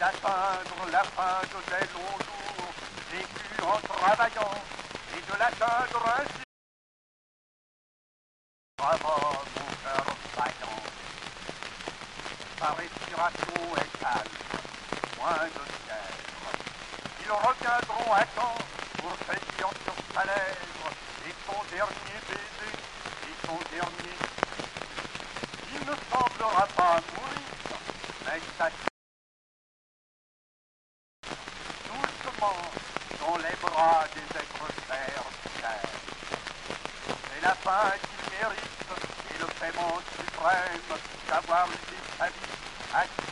d'atteindre la fin de tes longs jours, vécus en travaillant, et de l'atteindre ainsi. Bravo, mon cœur vaillant. Sa respiration est calme, moins de fièvre. Ils reviendront à temps pour saisir sur sa lèvre et son dernier baiser et son dernier. Il ne semblera pas mourir, mais s'assied doucement dans les bras des êtres chers du ciel. C'est la fin qu'il mérite et le paiement suprême d'avoir usé sa vie à